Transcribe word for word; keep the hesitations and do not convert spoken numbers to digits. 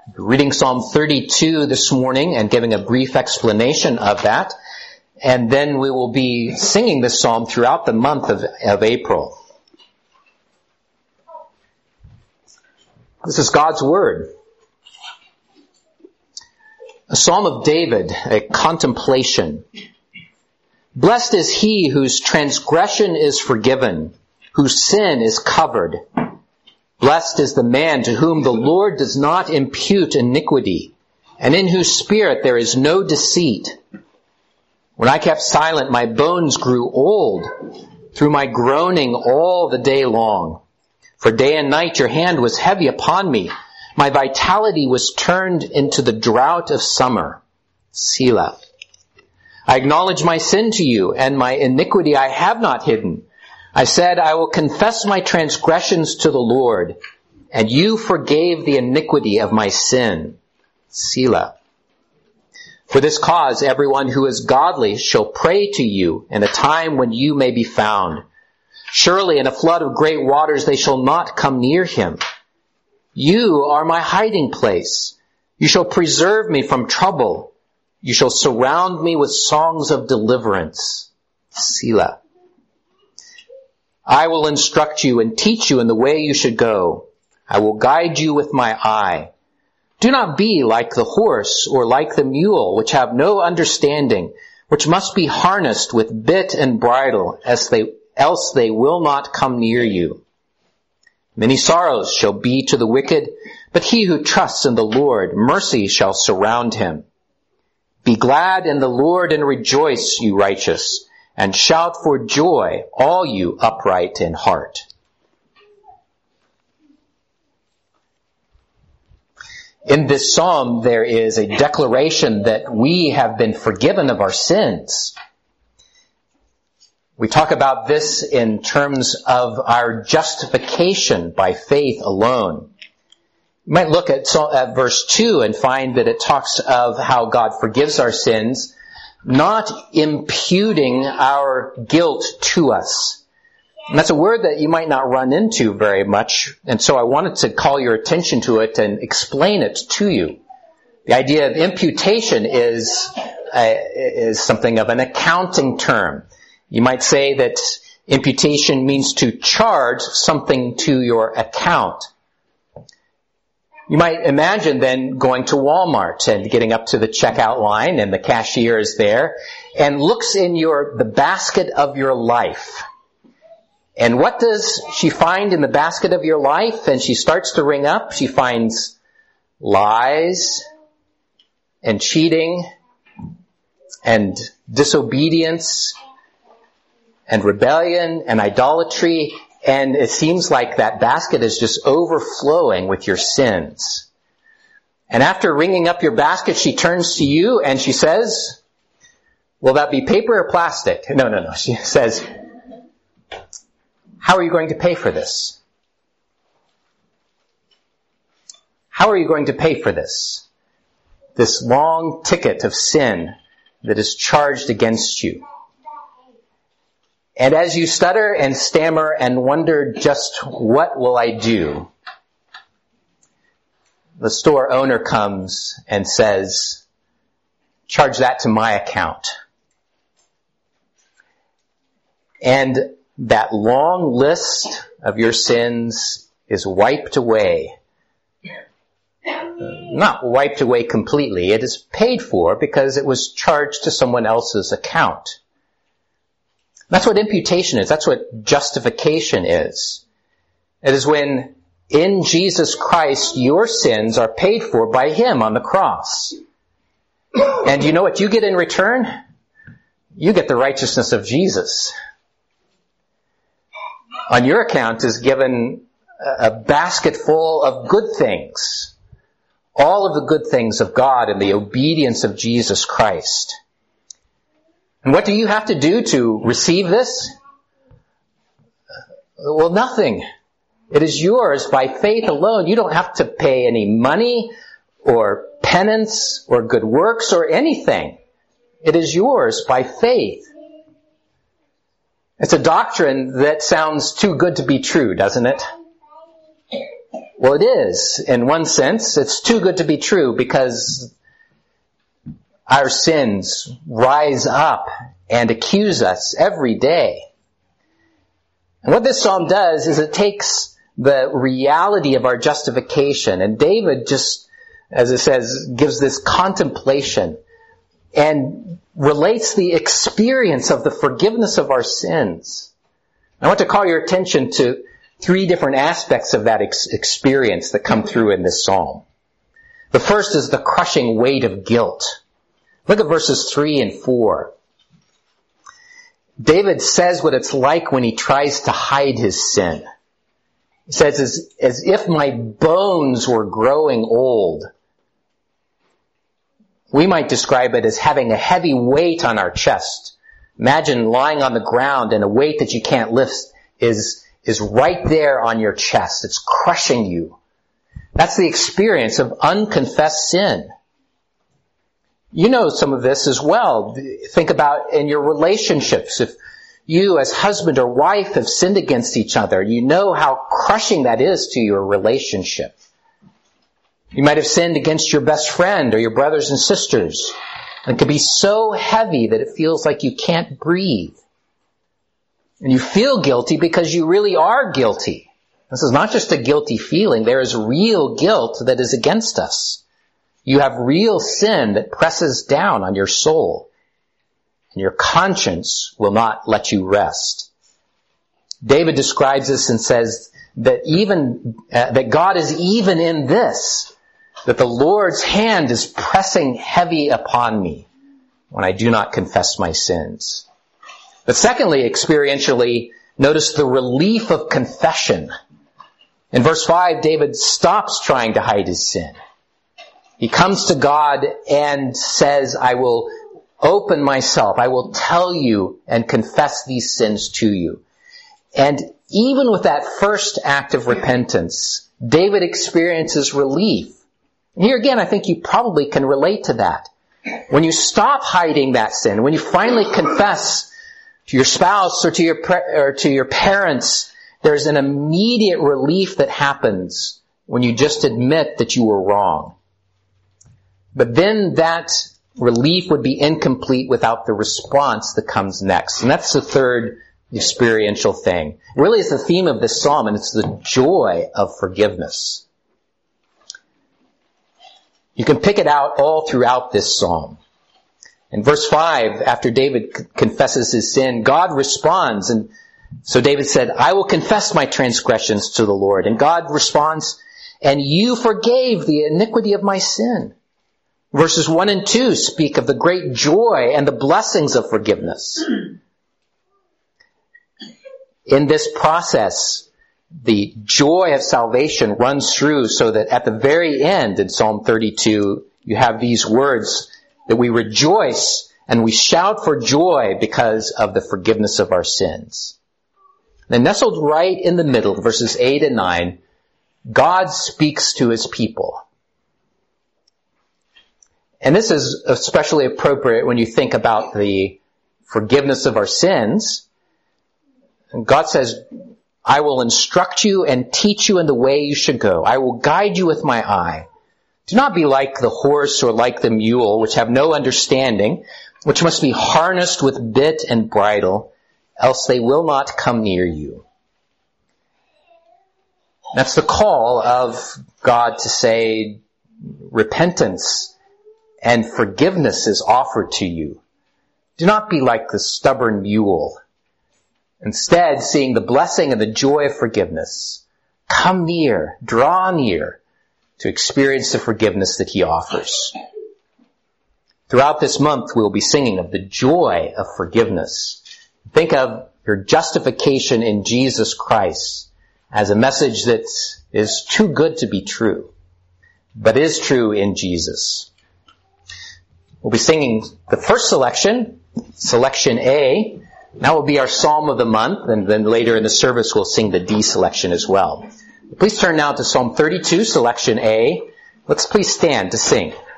Reading Psalm thirty-two this morning and giving a brief explanation of that. And then we will be singing this psalm throughout the month of, of April. This is God's Word. A Psalm of David, a contemplation. Blessed is he whose transgression is forgiven, whose sin is covered. Blessed is the man to whom the Lord does not impute iniquity, and in whose spirit there is no deceit. When I kept silent, my bones grew old through my groaning all the day long. For day and night your hand was heavy upon me. My vitality was turned into the drought of summer. Selah. I acknowledge my sin to you, and my iniquity I have not hidden. I said, I will confess my transgressions to the Lord, and you forgave the iniquity of my sin. Selah. For this cause, everyone who is godly shall pray to you in a time when you may be found. Surely in a flood of great waters they shall not come near him. You are my hiding place. You shall preserve me from trouble. You shall surround me with songs of deliverance. Selah. I will instruct you and teach you in the way you should go. I will guide you with my eye. Do not be like the horse or like the mule, which have no understanding, which must be harnessed with bit and bridle, as they, else they will not come near you. Many sorrows shall be to the wicked, but he who trusts in the Lord, mercy shall surround him. Be glad in the Lord and rejoice, you righteous, and shout for joy, all you upright in heart. In this psalm, there is a declaration that we have been forgiven of our sins. We talk about this in terms of our justification by faith alone. You might look at, at verse two and find that it talks of how God forgives our sins, not imputing our guilt to us. And that's a word that you might not run into very much, and so I wanted to call your attention to it and explain it to you. The idea of imputation is, uh, is something of an accounting term. You might say that imputation means to charge something to your account. You might imagine then going to Walmart and getting up to the checkout line, and the cashier is there and looks in your the basket of your life. And what does she find in the basket of your life? And she starts to ring up. She finds lies and cheating and disobedience and rebellion and idolatry. And it seems like that basket is just overflowing with your sins. And after ringing up your basket, she turns to you and she says, will that be paper or plastic? No, no, no. She says, how are you going to pay for this? How are you going to pay for this? This long ticket of sin that is charged against you. And as you stutter and stammer and wonder just what will I do, the store owner comes and says, charge that to my account. And that long list of your sins is wiped away. Not wiped away completely. It is paid for because it was charged to someone else's account. That's what imputation is. That's what justification is. It is when in Jesus Christ your sins are paid for by Him on the cross. And you know what you get in return? You get the righteousness of Jesus. On your account is given a basket full of good things. All of the good things of God and the obedience of Jesus Christ. And what do you have to do to receive this? Well, nothing. It is yours by faith alone. You don't have to pay any money or penance or good works or anything. It is yours by faith. It's a doctrine that sounds too good to be true, doesn't it? Well, it is. In one sense, it's too good to be true because our sins rise up and accuse us every day. And what this psalm does is it takes the reality of our justification, and David just, as it says, gives this contemplation and relates the experience of the forgiveness of our sins. I want to call your attention to three different aspects of that ex- experience that come through in this psalm. The first is the crushing weight of guilt. Look at verses three and four. David says what it's like when he tries to hide his sin. He says, as, as if my bones were growing old. We might describe it as having a heavy weight on our chest. Imagine lying on the ground and a weight that you can't lift is, is right there on your chest. It's crushing you. That's the experience of unconfessed sin. You know some of this as well. Think about in your relationships. If you as husband or wife have sinned against each other, you know how crushing that is to your relationship. You might have sinned against your best friend or your brothers and sisters. And it can be so heavy that it feels like you can't breathe. And you feel guilty because you really are guilty. This is not just a guilty feeling. There is real guilt that is against us. You have real sin that presses down on your soul. And your conscience will not let you rest. David describes this and says that even, uh, that God is even in this. That the Lord's hand is pressing heavy upon me when I do not confess my sins. But secondly, experientially, notice the relief of confession. In verse five, David stops trying to hide his sin. He comes to God and says, I will open myself. I will tell you and confess these sins to you. And even with that first act of repentance, David experiences relief. And here again, I think you probably can relate to that. When you stop hiding that sin, when you finally confess to your spouse or to your pre- or to your parents, there's an immediate relief that happens when you just admit that you were wrong. But then that relief would be incomplete without the response that comes next. And that's the third experiential thing. It really is the theme of this psalm, and it's the joy of forgiveness. You can pick it out all throughout this psalm. In verse five, after David c- confesses his sin, God responds. And so David said, I will confess my transgressions to the Lord. And God responds, and you forgave the iniquity of my sin. Verses one and two speak of the great joy and the blessings of forgiveness. In this process, the joy of salvation runs through so that at the very end in Psalm thirty-two, you have these words that we rejoice and we shout for joy because of the forgiveness of our sins. Then nestled right in the middle, verses eight and nine, God speaks to his people. And this is especially appropriate when you think about the forgiveness of our sins. And God says, I will instruct you and teach you in the way you should go. I will guide you with my eye. Do not be like the horse or like the mule, which have no understanding, which must be harnessed with bit and bridle, else they will not come near you. That's the call of God to say repentance and forgiveness is offered to you. Do not be like the stubborn mule. Instead, seeing the blessing and the joy of forgiveness, come near, draw near to experience the forgiveness that he offers. Throughout this month, we'll be singing of the joy of forgiveness. Think of your justification in Jesus Christ as a message that is too good to be true, but is true in Jesus. We'll be singing the first selection, selection A. That will be our Psalm of the month, and then later in the service we'll sing the D selection as well. Please turn now to Psalm thirty-two, selection A. Let's please stand to sing.